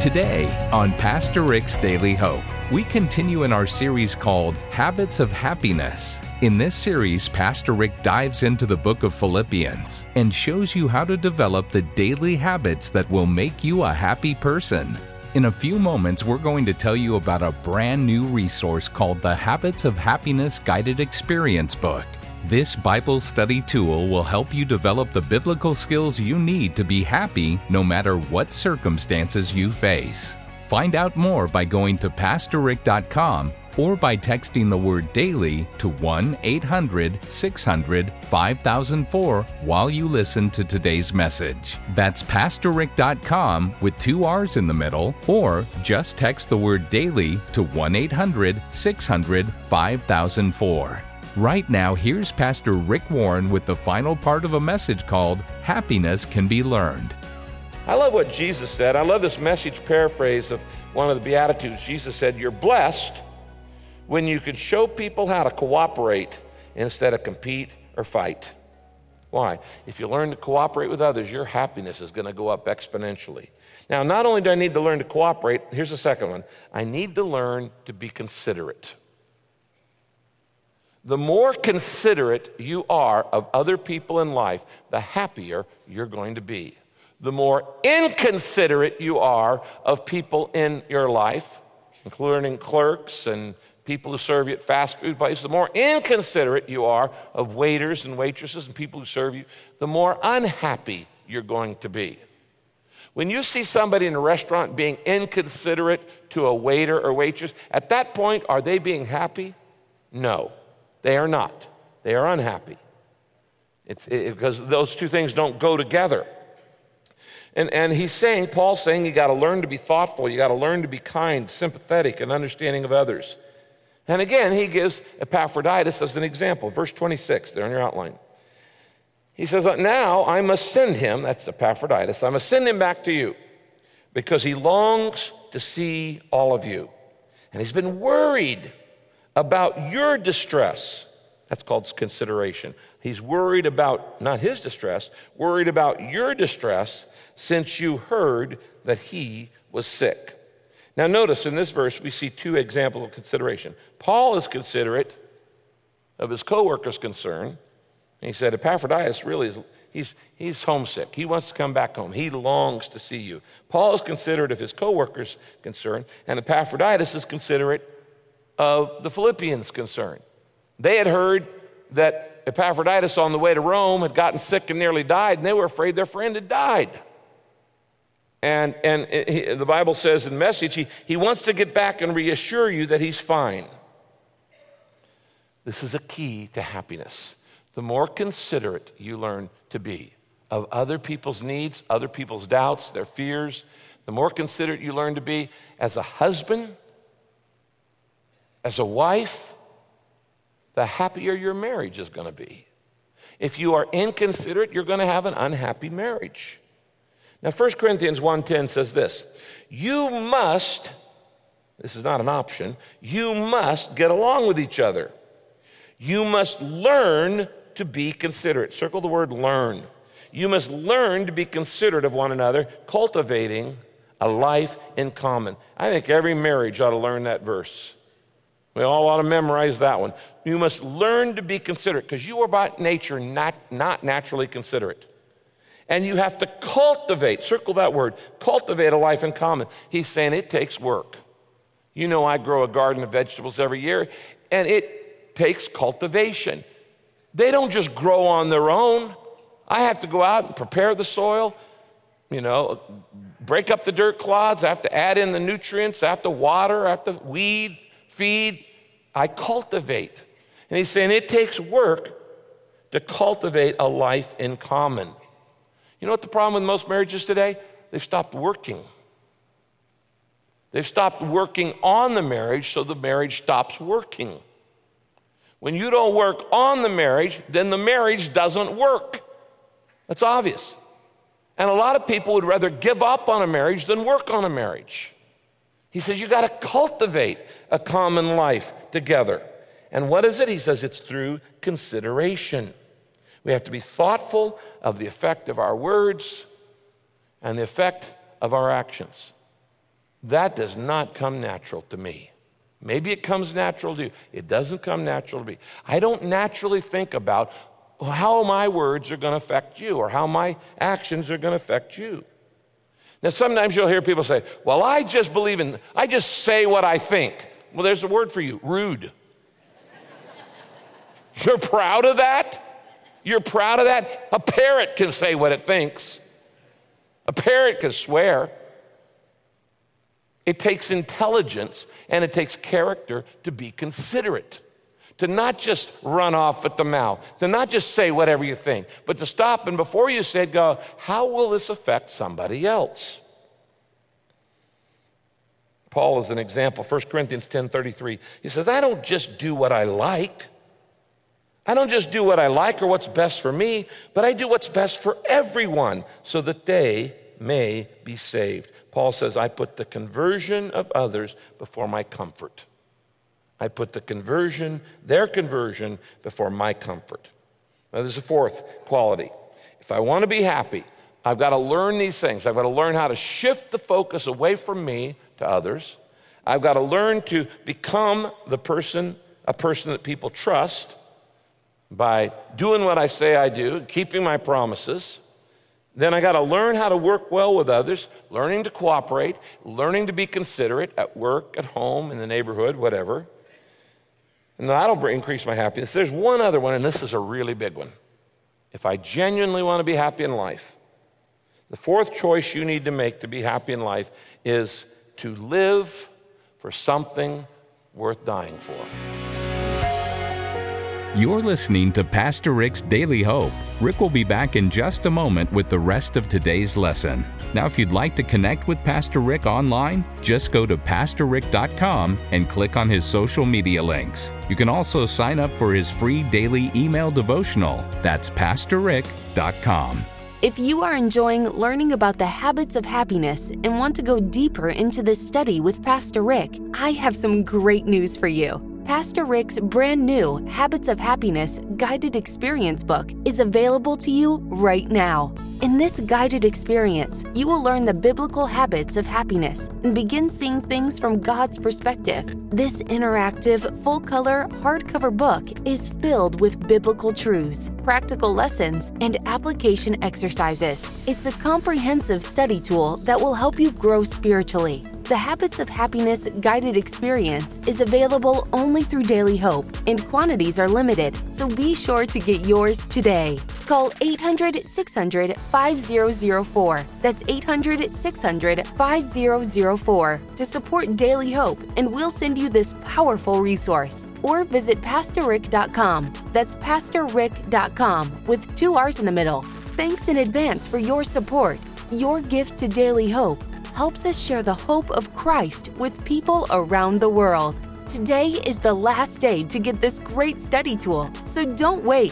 Today on Pastor Rick's Daily Hope, we continue in our series called Habits of Happiness. In this series, Pastor Rick dives into the book of Philippians and shows you how to develop the daily habits that will make you a happy person. In a few moments, we're going to tell you about a brand new resource called the Habits of Happiness Guided Experience book. This Bible study tool will help you develop the biblical skills you need to be happy no matter what circumstances you face. Find out more by going to PastorRick.com or by texting the word DAILY to 1-800-600-5004 while you listen to today's message. That's PastorRick.com with 2 R's in the middle, or just text the word DAILY to 1-800-600-5004. Right now, here's Pastor Rick Warren with the final part of a message called Happiness Can Be Learned. I love what Jesus said. I love this message paraphrase of one of the Beatitudes. Jesus said, "You're blessed when you can show people how to cooperate instead of compete or fight." Why? If you learn to cooperate with others, your happiness is going to go up exponentially. Now, not only do I need to learn to cooperate, here's the second one. I need to learn to be considerate. The more considerate you are of other people in life, the happier you're going to be. The more inconsiderate you are of people in your life, including clerks and people who serve you at fast food places, the more inconsiderate you are of waiters and waitresses and people who serve you, the more unhappy you're going to be. When you see somebody in a restaurant being inconsiderate to a waiter or waitress, at that point, are they being happy? No. They are not. They are unhappy. Because those two things don't go together. And Paul's saying you got to learn to be thoughtful. You got to learn to be kind, sympathetic, and understanding of others. And again, he gives Epaphroditus as an example. Verse 26, there in your outline. He says, "Now I must send him," that's Epaphroditus, "I must send him back to you because he longs to see all of you. And he's been worried about your distress." That's called consideration. He's worried about, not his distress, worried about your distress since you heard that he was sick. Now notice in this verse we see 2 examples of consideration. Paul is considerate of his co-worker's concern. And he said, Epaphroditus really he's homesick. He wants to come back home. He longs to see you. Paul is considerate of his co-worker's concern, and Epaphroditus is considerate of the Philippians' concern. They had heard that Epaphroditus on the way to Rome had gotten sick and nearly died, and they were afraid their friend had died. And the Bible says in the message, he wants to get back and reassure you that he's fine. This is a key to happiness. The more considerate you learn to be of other people's needs, other people's doubts, their fears, the more considerate you learn to be as a husband, as a wife, the happier your marriage is going to be. If you are inconsiderate, you're going to have an unhappy marriage. Now, 1 Corinthians 1:10 says this, "You must," this is not an option, "you must get along with each other. You must learn to be considerate." Circle the word learn. You must learn to be considerate of one another, cultivating a life in common. I think every marriage ought to learn that verse. We all ought to memorize that one. You must learn to be considerate because you are by nature not naturally considerate. And you have to cultivate, circle that word, cultivate a life in common. He's saying it takes work. You know, I grow a garden of vegetables every year, and it takes cultivation. They don't just grow on their own. I have to go out and prepare the soil, break up the dirt clods. I have to add in the nutrients. I have to water. I have to weed, feed. I cultivate. And he's saying it takes work to cultivate a life in common. You know what the problem with most marriages today? They've stopped working. They've stopped working on the marriage, so the marriage stops working. When you don't work on the marriage, then the marriage doesn't work. That's obvious. And a lot of people would rather give up on a marriage than work on a marriage. He says you got to cultivate a common life together. And what is it? He says it's through consideration. We have to be thoughtful of the effect of our words and the effect of our actions. That does not come natural to me. Maybe it comes natural to you. It doesn't come natural to me. I don't naturally think about how my words are going to affect you or how my actions are going to affect you. Now, sometimes you'll hear people say, well, I just say what I think. Well, there's a word for you, rude. You're proud of that? You're proud of that? A parrot can say what it thinks. A parrot can swear. It takes intelligence and it takes character to be considerate, to not just run off at the mouth, to not just say whatever you think, but to stop and before you say it, go, how will this affect somebody else? Paul is an example, 1 Corinthians 10:33. He says, I don't just do what I like. I don't just do what I like or what's best for me, but I do what's best for everyone so that they may be saved. Paul says, I put the conversion of others before my comfort. I put their conversion before my comfort. Now, there's a fourth quality. If I want to be happy, I've got to learn these things. I've got to learn how to shift the focus away from me to others. I've got to learn to become a person that people trust by doing what I say I do, keeping my promises. Then I got to learn how to work well with others, learning to cooperate, learning to be considerate at work, at home, in the neighborhood, whatever. And that'll increase my happiness. There's one other one, and this is a really big one. If I genuinely want to be happy in life, the fourth choice you need to make to be happy in life is to live for something worth dying for. You're listening to Pastor Rick's Daily Hope. Rick will be back in just a moment with the rest of today's lesson. Now, if you'd like to connect with Pastor Rick online, just go to pastorrick.com and click on his social media links. You can also sign up for his free daily email devotional. That's pastorrick.com. If you are enjoying learning about the habits of happiness and want to go deeper into this study with Pastor Rick, I have some great news for you. Pastor Rick's brand new Habits of Happiness guided experience book is available to you right now. In this guided experience, you will learn the biblical habits of happiness and begin seeing things from God's perspective. This interactive, full-color, hardcover book is filled with biblical truths, practical lessons, and application exercises. It's a comprehensive study tool that will help you grow spiritually. The Habits of Happiness guided experience is available only through Daily Hope, and quantities are limited, so be sure to get yours today. Call 800-600-5004. That's 800-600-5004 to support Daily Hope, and we'll send you this powerful resource. Or visit pastorrick.com. That's pastorrick.com with 2 R's in the middle. Thanks in advance for your support. Your gift to Daily Hope helps us share the hope of Christ with people around the world. Today is the last day to get this great study tool, so don't wait.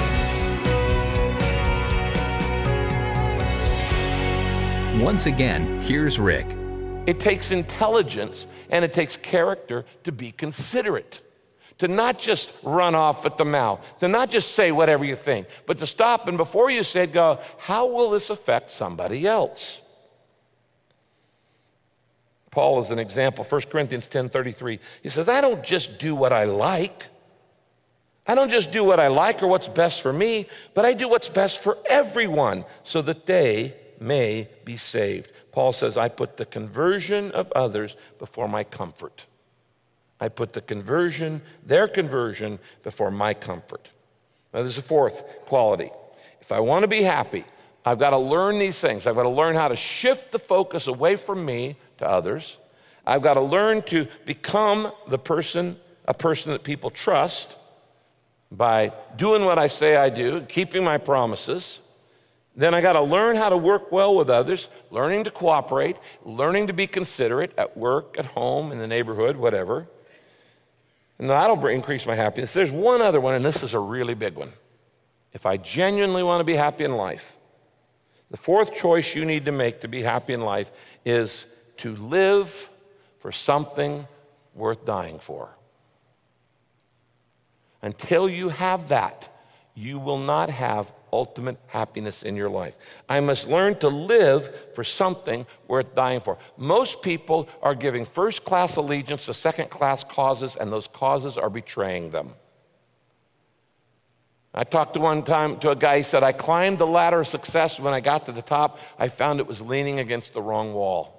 Once again, here's Rick. It takes intelligence and it takes character to be considerate, to not just run off at the mouth, to not just say whatever you think, but to stop and before you say it, go, how will this affect somebody else? Paul is an example, 1 Corinthians 10:33. He says, I don't just do what I like. I don't just do what I like or what's best for me, but I do what's best for everyone so that they may be saved. Paul says, I put the conversion of others before my comfort. I put their conversion before my comfort. Now, there's a fourth quality. If I want to be happy, I've got to learn these things. I've got to learn how to shift the focus away from me to others. I've got to learn to become a person that people trust by doing what I say I do, keeping my promises. Then I got to learn how to work well with others, learning to cooperate, learning to be considerate at work, at home, in the neighborhood, whatever. And that'll increase my happiness. There's one other one, and this is a really big one. If I genuinely want to be happy in life, the fourth choice you need to make to be happy in life is to live for something worth dying for. Until you have that, you will not have ultimate happiness in your life. I must learn to live for something worth dying for. Most people are giving first-class allegiance to second-class causes, and those causes are betraying them. I talked to one time to a guy, he said, I climbed the ladder of success. When I got to the top, I found it was leaning against the wrong wall.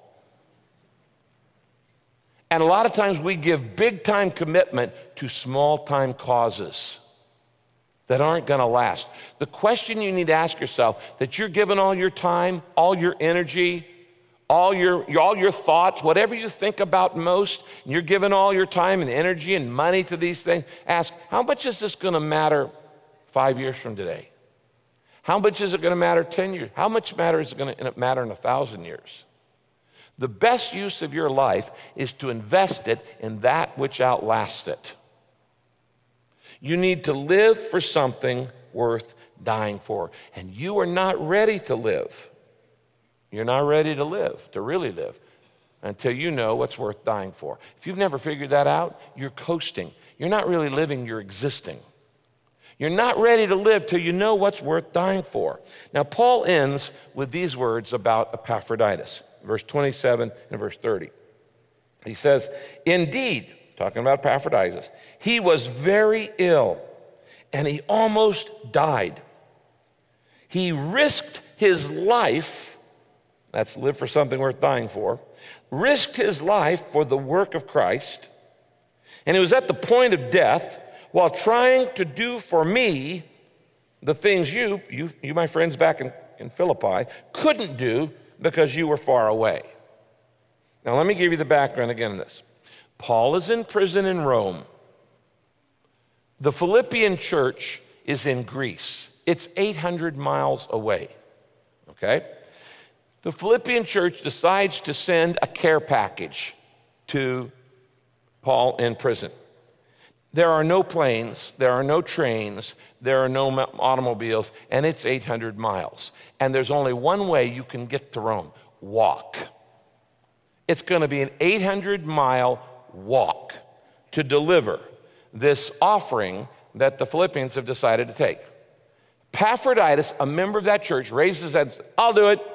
And a lot of times we give big-time commitment to small-time causes that aren't going to last. The question you need to ask yourself, that you're giving all your time, all your energy, all your thoughts, whatever you think about most, and you're giving all your time and energy and money to these things, ask, how much is this going to matter 5 years from today? How much is it going to matter 10 years? How much is it going to matter in 1,000 years? The best use of your life is to invest it in that which outlasts it. You need to live for something worth dying for. And you are not ready to live. You're not ready to live, to really live, until you know what's worth dying for. If you've never figured that out, you're coasting. You're not really living, you're existing. You're not ready to live till you know what's worth dying for. Now, Paul ends with these words about Epaphroditus, verse 27 and verse 30. He says, indeed, talking about Epaphroditus, he was very ill, and he almost died. He risked his life, that's live for something worth dying for, risked his life for the work of Christ, and he was at the point of death while trying to do for me the things you my friends back in Philippi, couldn't do because you were far away. Now let me give you the background again on this. Paul is in prison in Rome. The Philippian church is in Greece. It's 800 miles away, okay? The Philippian church decides to send a care package to Paul in prison. There are no planes, there are no trains, there are no automobiles, and it's 800 miles. And there's only one way you can get to Rome: walk. It's going to be an 800-mile walk to deliver this offering that the Philippians have decided to take. Epaphroditus, a member of that church, raises his hand, I'll do it.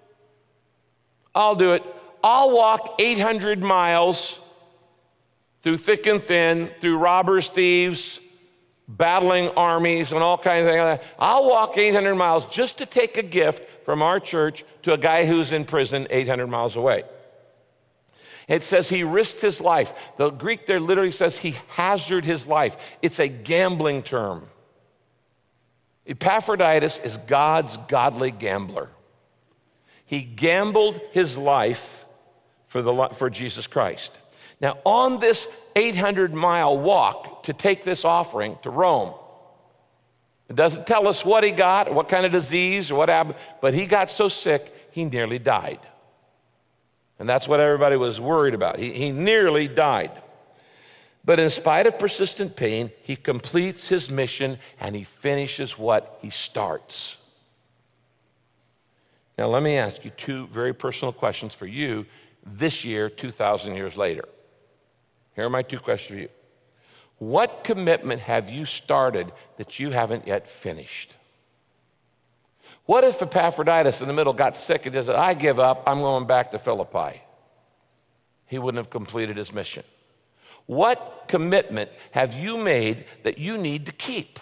I'll walk 800 miles through thick and thin, through robbers, thieves, battling armies, and all kinds of things like that. I'll walk 800 miles just to take a gift from our church to a guy who's in prison 800 miles away. It says he risked his life. The Greek there literally says he hazarded his life. It's a gambling term. Epaphroditus is God's godly gambler. He gambled his life for Jesus Christ. Now, on this 800-mile walk to take this offering to Rome, it doesn't tell us what he got, what kind of disease, or what happened, but he got so sick, he nearly died. And that's what everybody was worried about. He nearly died. But in spite of persistent pain, he completes his mission and he finishes what he starts. Now, let me ask you two very personal questions for you this year, 2,000 years later. Here are my two questions for you. What commitment have you started that you haven't yet finished? What if Epaphroditus in the middle got sick and just said, I give up, I'm going back to Philippi? He wouldn't have completed his mission. What commitment have you made that you need to keep?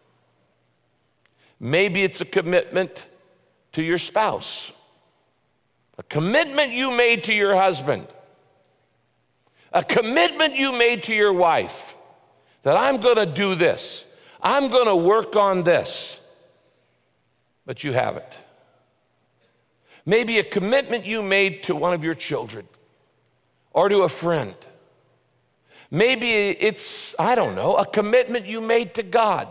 Maybe it's a commitment to your spouse, a commitment you made to your husband, a commitment you made to your wife, that I'm going to do this, I'm going to work on this, but you haven't. Maybe a commitment you made to one of your children or to a friend. Maybe it's, I don't know, a commitment you made to God.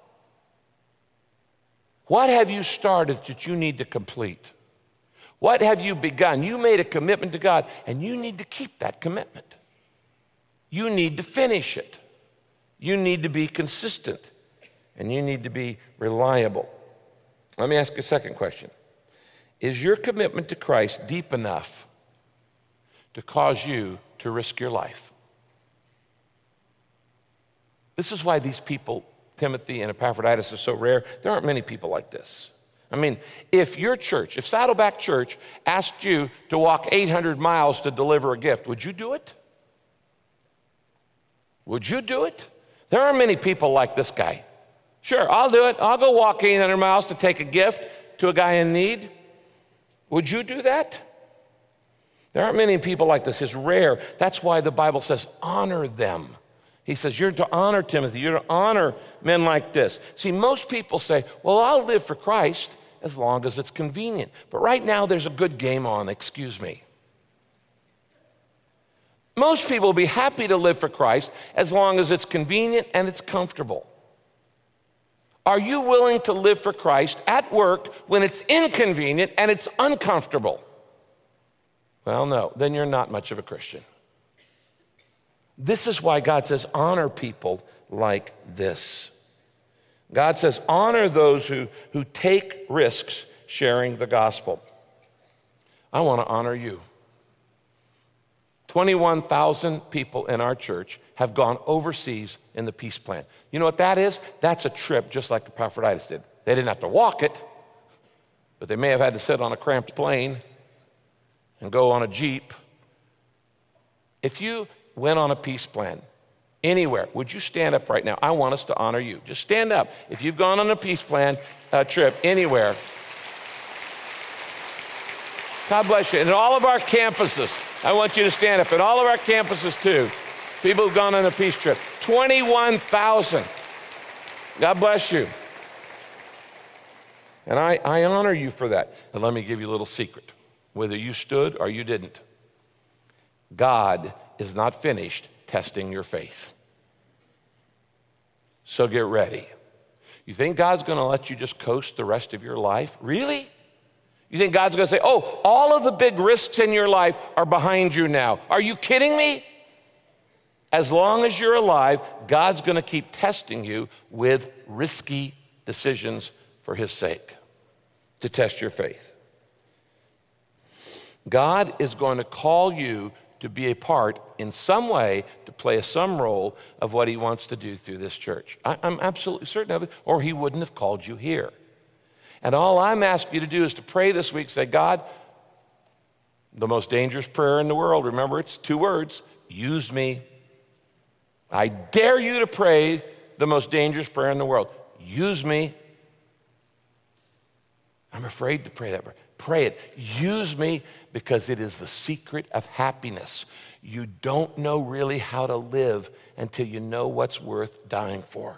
What have you started that you need to complete? What have you begun? You made a commitment to God, and you need to keep that commitment. You need to finish it. You need to be consistent, and you need to be reliable. Let me ask you a second question. Is your commitment to Christ deep enough to cause you to risk your life? This is why these people Timothy and Epaphroditus is so rare. There aren't many people like this. I mean, if your church, if Saddleback Church asked you to walk 800 miles to deliver a gift, would you do it? Would you do it? There aren't many people like this guy. Sure, I'll do it. I'll go walk 800 miles to take a gift to a guy in need. Would you do that? There aren't many people like this. It's rare. That's why the Bible says, honor them. He says, you're to honor Timothy. You're to honor men like this. See, most people say, well, I'll live for Christ as long as it's convenient. But right now, there's a good game on, excuse me. Most people will be happy to live for Christ as long as it's convenient and it's comfortable. Are you willing to live for Christ at work when it's inconvenient and it's uncomfortable? Well, no, then you're not much of a Christian. This is why God says, honor people like this. God says, honor those who take risks sharing the gospel. I want to honor you. 21,000 people in our church have gone overseas in the peace plan. You know what that is? That's a trip just like Epaphroditus did. They didn't have to walk it, but they may have had to sit on a cramped plane and go on a Jeep. If you went on a peace plan anywhere, would you stand up right now? I want us to honor you. Just stand up. If you've gone on a peace plan trip anywhere, God bless you. And all of our campuses, I want you to stand up. And all of our campuses too. People who've gone on a peace trip. 21,000. God bless you. And I honor you for that. And let me give you a little secret. Whether you stood or you didn't, God is not finished testing your faith. So get ready. You think God's going to let you just coast the rest of your life? Really? You think God's going to say, oh, all of the big risks in your life are behind you now? Are you kidding me? As long as you're alive, God's going to keep testing you with risky decisions for his sake to test your faith. God is going to call you to be a part in some way, to play some role of what he wants to do through this church. I'm absolutely certain of it, or he wouldn't have called you here. And all I'm asking you to do is to pray this week, say, God, the most dangerous prayer in the world, remember it's 2 words, use me. I dare you to pray the most dangerous prayer in the world. Use me. I'm afraid to pray that prayer. Pray it. Use me, because it is the secret of happiness. You don't know really how to live until you know what's worth dying for.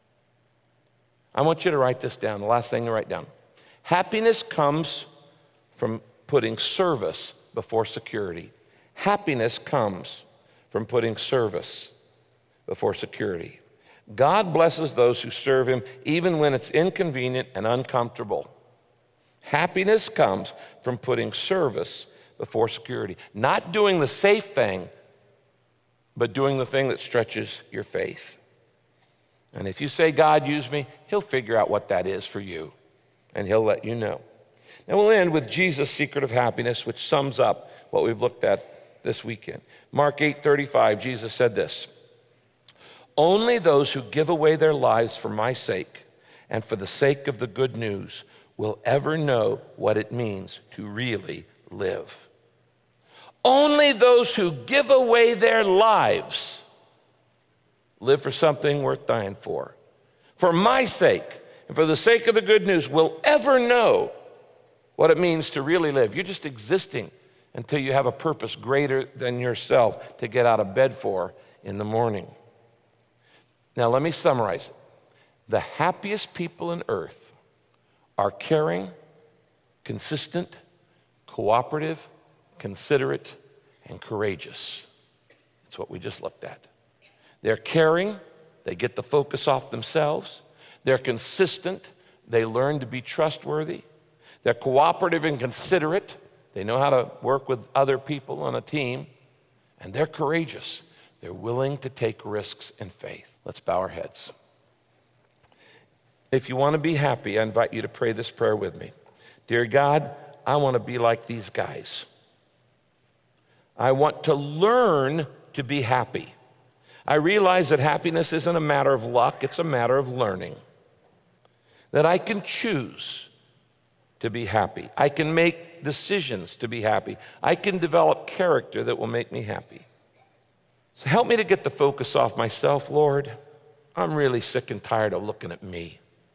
I want you to write this down, the last thing to write down. Happiness comes from putting service before security. Happiness comes from putting service before security. God blesses those who serve him even when it's inconvenient and uncomfortable. Happiness comes from putting service before security. Not doing the safe thing, but doing the thing that stretches your faith. And if you say, God, use me, he'll figure out what that is for you, and he'll let you know. Now we'll end with Jesus' secret of happiness, which sums up what we've looked at this weekend. Mark 8:35, Jesus said this, only those who give away their lives for my sake and for the sake of the good news will ever know what it means to really live. Only those who give away their lives live for something worth dying for. For my sake and for the sake of the good news will ever know what it means to really live. You're just existing until you have a purpose greater than yourself to get out of bed for in the morning. Now let me summarize it. The happiest people on earth are caring, consistent, cooperative, considerate, and courageous. That's what we just looked at. They're caring, they get the focus off themselves. They're consistent, they learn to be trustworthy. They're cooperative and considerate. They know how to work with other people on a team. And they're courageous. They're willing to take risks in faith. Let's bow our heads. If you want to be happy, I invite you to pray this prayer with me. Dear God, I want to be like these guys. I want to learn to be happy. I realize that happiness isn't a matter of luck, it's a matter of learning. That I can choose to be happy. I can make decisions to be happy. I can develop character that will make me happy. So help me to get the focus off myself, Lord. I'm really sick and tired of looking at me.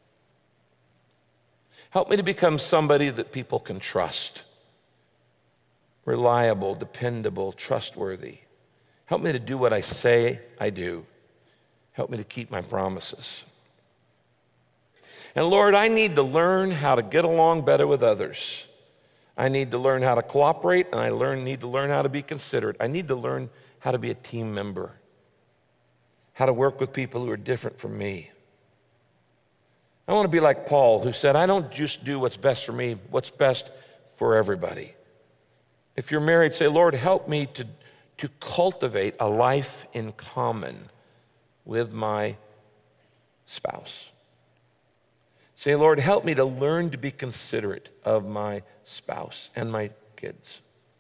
Help me to become somebody that people can trust. Reliable, dependable, trustworthy. Help me to do what I say I do. Help me to keep my promises. And Lord, I need to learn how to get along better with others. I need to learn how to cooperate, and I need to learn how to be considerate. I need to learn how to be a team member, how to work with people who are different from me. I want to be like Paul, who said, I don't just do what's best for me, what's best for everybody. If you're married, say, Lord, help me to cultivate a life in common with my spouse. Say, Lord, help me to learn to be considerate of my spouse and my kids.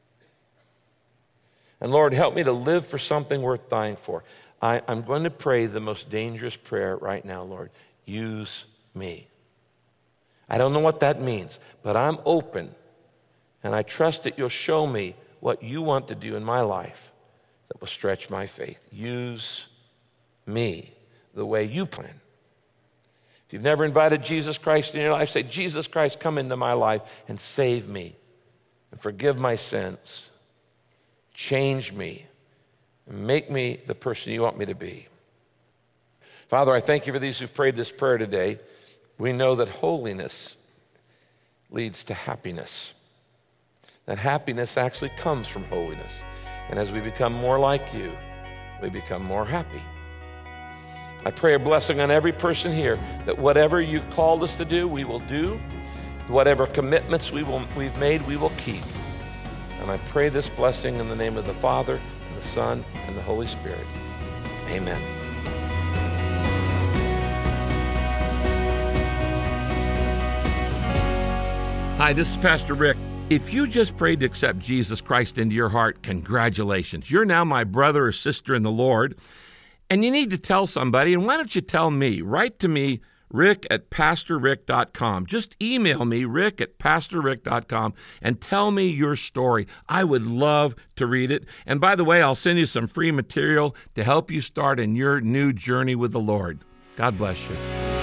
And Lord, help me to live for something worth dying for. I'm going to pray the most dangerous prayer right now, Lord. Use me. I don't know what that means, but I'm open, and I trust that you'll show me what you want to do in my life that will stretch my faith. Use me the way you plan. If you've never invited Jesus Christ in your life, say, Jesus Christ, come into my life and save me and forgive my sins. Change me and make me the person you want me to be. Father, I thank you for these who've prayed this prayer today. We know that holiness leads to happiness. That happiness actually comes from holiness. And as we become more like you, we become more happy. I pray a blessing on every person here, that whatever you've called us to do, we will do. Whatever commitments we've made, we will keep. And I pray this blessing in the name of the Father, and the Son, and the Holy Spirit. Amen. Hi, this is Pastor Rick. If you just prayed to accept Jesus Christ into your heart, congratulations. You're now my brother or sister in the Lord, and you need to tell somebody. And why don't you tell me? Write to me, rick@pastorrick.com. Just email me, rick@pastorrick.com, and tell me your story. I would love to read it. And by the way, I'll send you some free material to help you start in your new journey with the Lord. God bless you.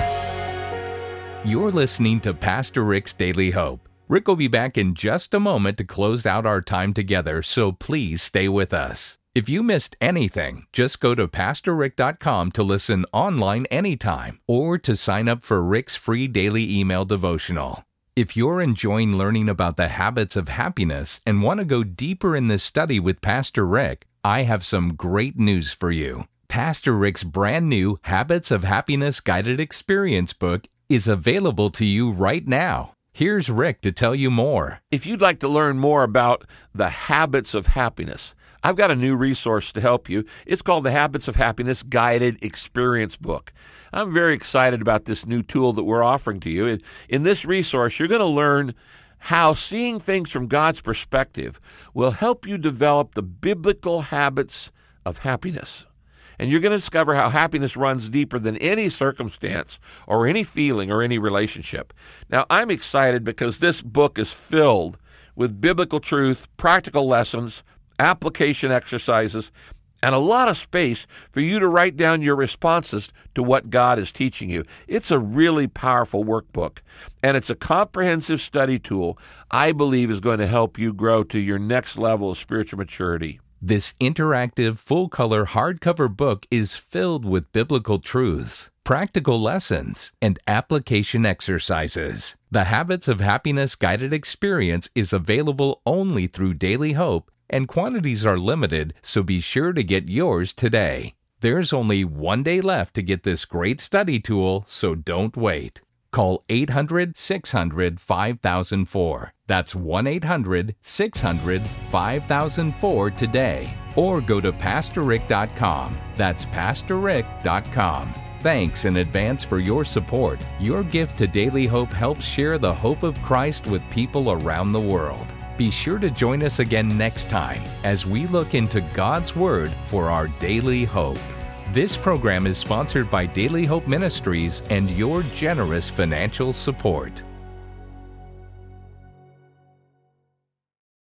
You're listening to Pastor Rick's Daily Hope. Rick will be back in just a moment to close out our time together, so please stay with us. If you missed anything, just go to PastorRick.com to listen online anytime or to sign up for Rick's free daily email devotional. If you're enjoying learning about the habits of happiness and want to go deeper in this study with Pastor Rick, I have some great news for you. Pastor Rick's brand new Habits of Happiness Guided Experience book is available to you right now. Here's Rick to tell you more. If you'd like to learn more about the habits of happiness, I've got a new resource to help you. It's called the Habits of Happiness Guided Experience Book. I'm very excited about this new tool that we're offering to you. In this resource, you're going to learn how seeing things from God's perspective will help you develop the biblical habits of happiness. And you're going to discover how happiness runs deeper than any circumstance or any feeling or any relationship. Now, I'm excited because this book is filled with biblical truth, practical lessons, application exercises, and a lot of space for you to write down your responses to what God is teaching you. It's a really powerful workbook, and it's a comprehensive study tool I believe is going to help you grow to your next level of spiritual maturity. This interactive, full-color hardcover book is filled with biblical truths, practical lessons, and application exercises. The Habits of Happiness Guided Experience is available only through Daily Hope, and quantities are limited, so be sure to get yours today. There's only one day left to get this great study tool, so don't wait. Call 800-600-5004. That's 1-800-600-5004 today. Or go to PastorRick.com. That's PastorRick.com. Thanks in advance for your support. Your gift to Daily Hope helps share the hope of Christ with people around the world. Be sure to join us again next time as we look into God's Word for our daily hope. This program is sponsored by Daily Hope Ministries and your generous financial support.